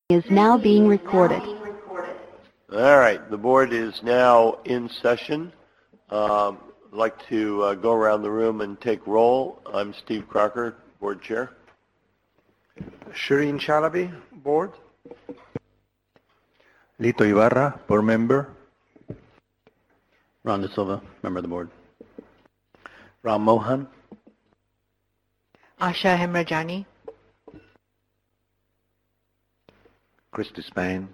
is now being recorded. All right, the board is now in session. I'd like to go around the room and take roll. I'm Steve Crocker, board chair. Shireen Chalabi, board. Lito Ibarra, board member. Ron De Silva, member of the board. Ram Mohan. Asha Hemrajani. Christy Spain.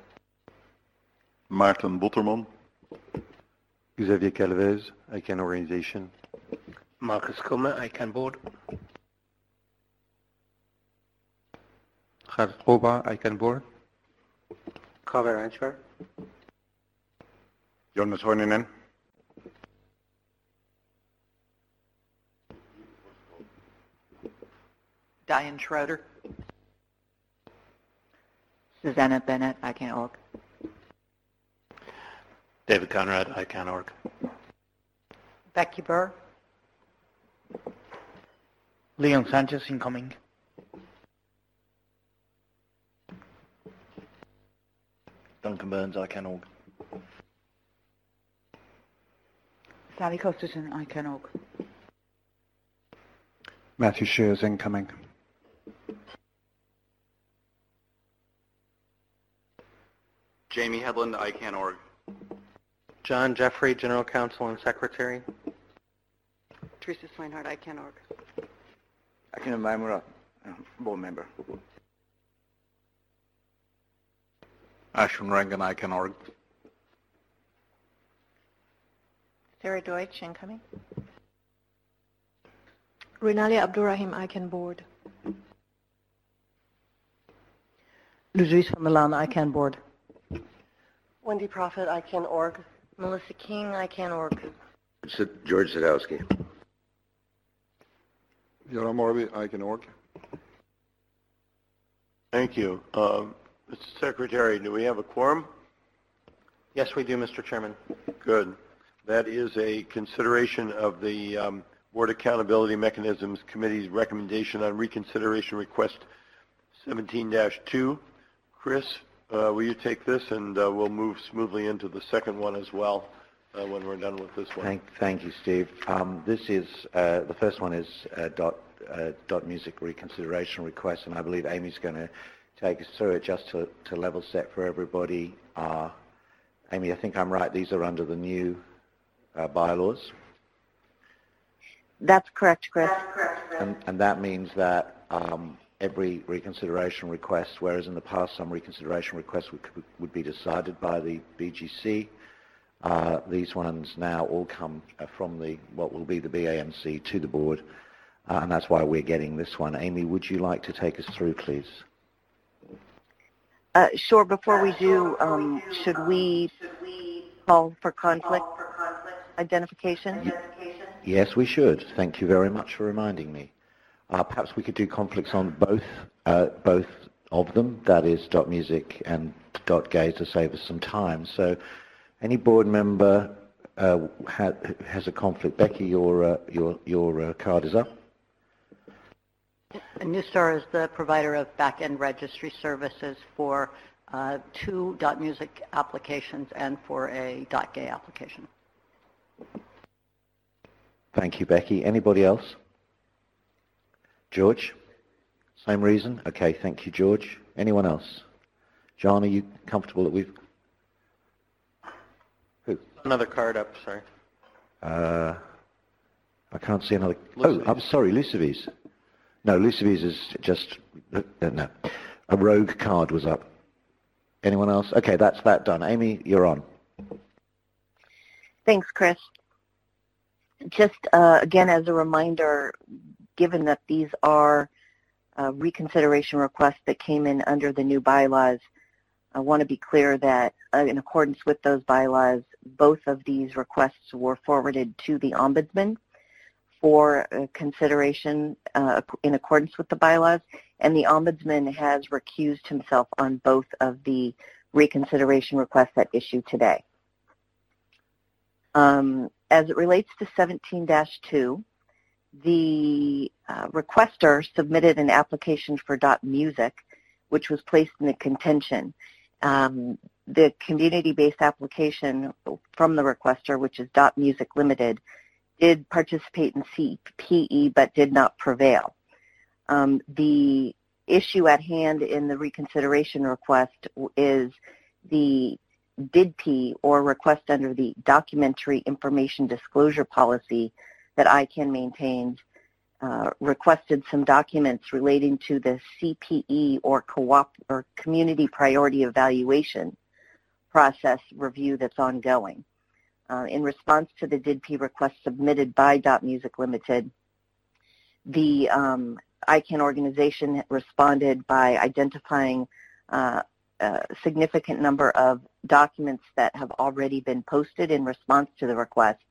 Maarten Botterman. Xavier Calvez, ICANN organization. Marcus Kuma, ICANN board. Gert Roba, ICANN board. Kaveh Ranchvar. Jonas Hoininen. Diane Schroeder. Susanna Bennett, ICANN.org. David Conrad, ICANN.org. Becky Burr. Leon Sanchez, incoming. Duncan Burns, ICANN.org. Sally Costerton, ICANN.org. Matthew Shears, incoming. Jamie Hedlund, ICANN.org. John Jeffrey, General Counsel and Secretary. Teresa Swinehart, ICANN.org. Akin Maimura, board member. Ashwin Rangan, ICANN.org. Sarah Deutsch, incoming. Rinali Abdurrahim, ICANN board. Luis Milan, ICANN board. Wendy Prophet, ICANN.org. Melissa King, ICANN.org. George Sadowski. Yoram Morby, ICANN.org. Thank you. Mr. Secretary, do we have a quorum? Yes, we do, Mr. Chairman. Good. That is a consideration of the Board Accountability Mechanisms Committee's recommendation on reconsideration request 17-2. Chris, will you take this, and we'll move smoothly into the second one as well when we're done with this one. Thank you, Steve. This is the first one is dot music reconsideration request, and I believe Amy's going to take us through it just to level set for everybody. Amy, I think I'm right. These are under the new bylaws. That's correct, Chris. And that means that every reconsideration request, whereas in the past some reconsideration requests would be decided by the BGC, these ones now all come from what will be the BAMC to the board, and that's why we're getting this one. Amy, would you like to take us through, please? Sure. Before we do, should we call for conflict identification? Yes, we should. Thank you very much for reminding me. Perhaps we could do conflicts on both of them, that is .music and .gay, to save us some time. So any board member has a conflict. Becky, your card is up. Newstar is the provider of back-end registry services for two .music applications and for a .gay application. Thank you, Becky. Anybody else? George? Same reason? Okay, thank you, George. Anyone else? John, are you comfortable that we've... Who? Another card up, sorry. I can't see another... Lucevies. Oh, I'm sorry, Lucevies. No, Lucevies is just... No. A rogue card was up. Anyone else? Okay, that's that done. Amy, you're on. Thanks, Chris. Just again, as a reminder, given that these are reconsideration requests that came in under the new bylaws, I want to be clear that in accordance with those bylaws, both of these requests were forwarded to the Ombudsman for consideration in accordance with the bylaws, and the Ombudsman has recused himself on both of the reconsideration requests at issue today. As it relates to 17-2, the requester submitted an application for .music which was placed in the contention. The community-based application from the requester, which is Dot Music Limited, did participate in CPE but did not prevail. The issue at hand in the reconsideration request is the DIDP, or request under the Documentary Information Disclosure Policy that ICANN maintains, requested some documents relating to the CPE or Community Priority Evaluation process review that's ongoing. In response to the DIDP request submitted by Dot Music Limited, the ICANN organization responded by identifying a significant number of documents that have already been posted in response to the request.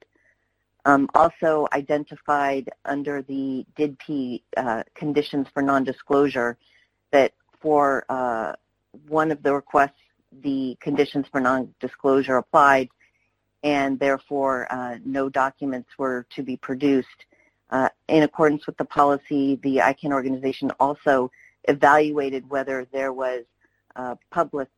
Also identified under the DIDP conditions for non-disclosure that for one of the requests, the conditions for non-disclosure applied, and therefore no documents were to be produced. In accordance with the policy, the ICANN organization also evaluated whether there was public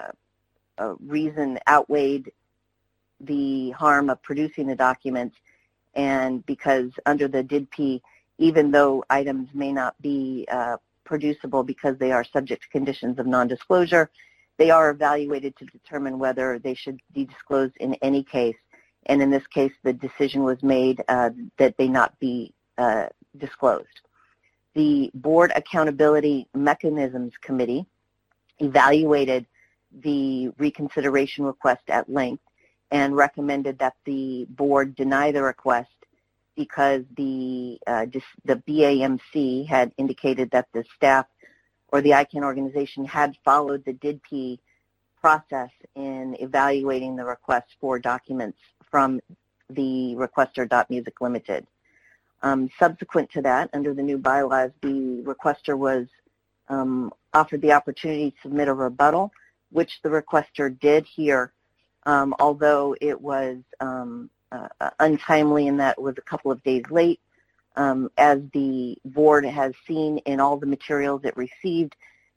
reason outweighed the harm of producing the documents, and because under the DIDP, even though items may not be producible because they are subject to conditions of non-disclosure, they are evaluated to determine whether they should be disclosed in any case. And in this case, the decision was made that they not be disclosed. The Board Accountability Mechanisms Committee evaluated the reconsideration request at length and recommended that the board deny the request because the BAMC had indicated that the staff or the ICANN organization had followed the DIDP process in evaluating the request for documents from the requester Dot Music Limited. Subsequent to that, under the new bylaws, the requester was offered the opportunity to submit a rebuttal, which the requester did here, although it was untimely in that it was a couple of days late. As the board has seen in all the materials it received,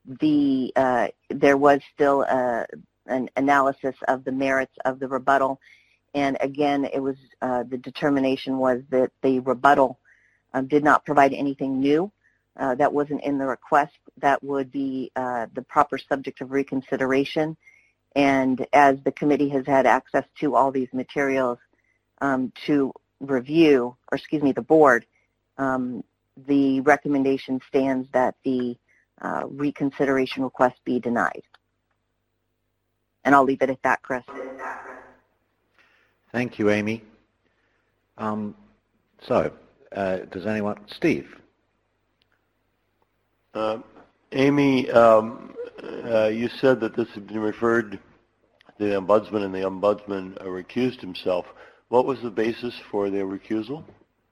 there was still an analysis of the merits of the rebuttal, and again, it was the determination was that the rebuttal did not provide anything new that wasn't in the request that would be the proper subject of reconsideration. And as the committee has had access to all these materials to review, or excuse me, the board, the recommendation stands that the reconsideration request be denied. And I'll leave it at that, Chris. Thank you, Amy. Does anyone? Steve? Amy, you said that this had been referred to the Ombudsman, and the Ombudsman recused himself. What was the basis for their recusal?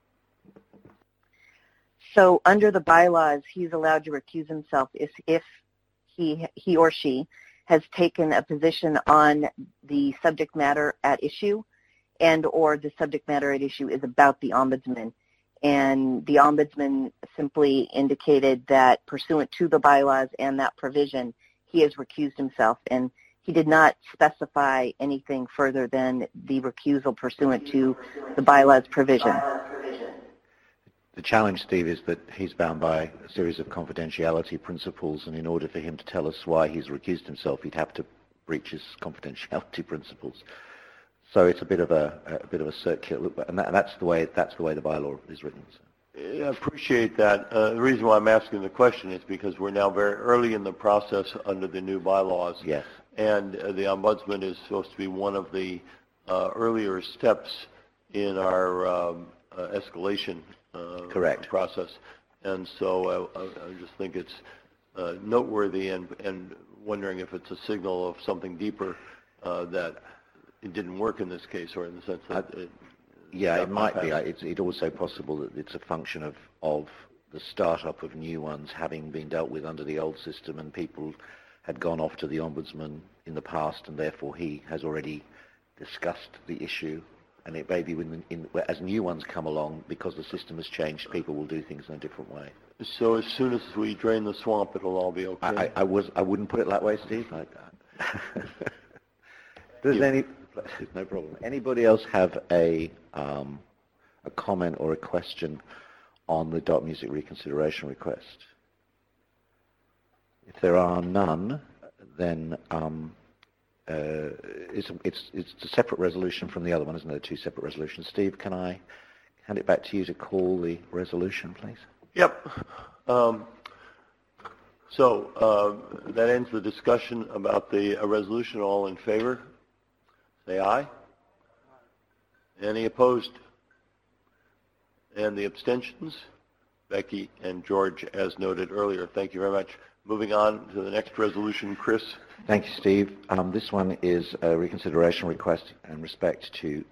So under the bylaws, he's allowed to recuse himself if he or she has taken a position on the subject matter at issue, and or the subject matter at issue is about the Ombudsman. And the Ombudsman simply indicated that pursuant to the bylaws and that provision, he has recused himself. And he did not specify anything further than the recusal pursuant to the bylaws provision. The challenge, Steve, is that he's bound by a series of confidentiality principles, and in order for him to tell us why he's recused himself, he'd have to breach his confidentiality principles. So it's a bit of a circular, and that's the way the bylaw is written. So. I appreciate that. The reason why I'm asking the question is because we're now very early in the process under the new bylaws. Yes. And the Ombudsman is supposed to be one of the earlier steps in our escalation Correct. process. And so I just think it's noteworthy and wondering if it's a signal of something deeper that it didn't work in this case, or in the sense that it might be. It's also possible that it's a function of the startup of new ones having been dealt with under the old system, and people had gone off to the Ombudsman in the past, and therefore he has already discussed the issue. And it may be as new ones come along, because the system has changed, people will do things in a different way. So as soon as we drain the swamp, it'll all be okay? I wouldn't put it that way, Steve. Does no problem. Anybody else have a comment or a question on the dot music reconsideration request? If there are none, then it's a separate resolution from the other one, isn't it? Two separate resolutions. Steve, can I hand it back to you to call the resolution, please? Yep. That ends the discussion about the resolution. All in favor? Say aye. Any opposed? And the abstentions? Becky and George, as noted earlier. Thank you very much. Moving on to the next resolution, Chris. Thank you, Steve. This one is a reconsideration request in respect to